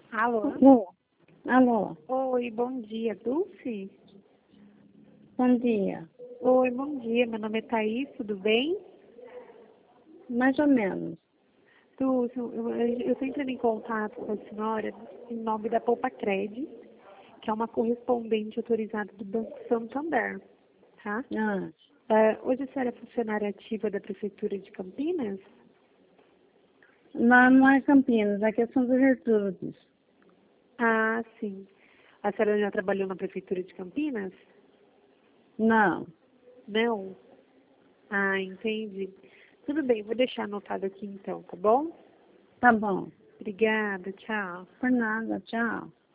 Alô? Alô? Alô? Oi, bom dia, Dulce? Bom dia. Oi, bom dia, meu nome é Thaís, tudo bem? Mais ou menos. Dulce, eu estou entrando em contato com a senhora em nome da Poupa Cred, que é uma correspondente autorizada do Banco Santander, tá? Ah, Hoje a senhora é funcionária ativa da Prefeitura de Campinas? lá não é Campinas, aqui é São Gertrudes. Ah, sim. A senhora já trabalhou na Prefeitura de Campinas? Não. Não? Ah, entendi. Tudo bem, vou deixar anotado aqui então, tá bom? Tá bom. Obrigada, tchau. Por nada, tchau.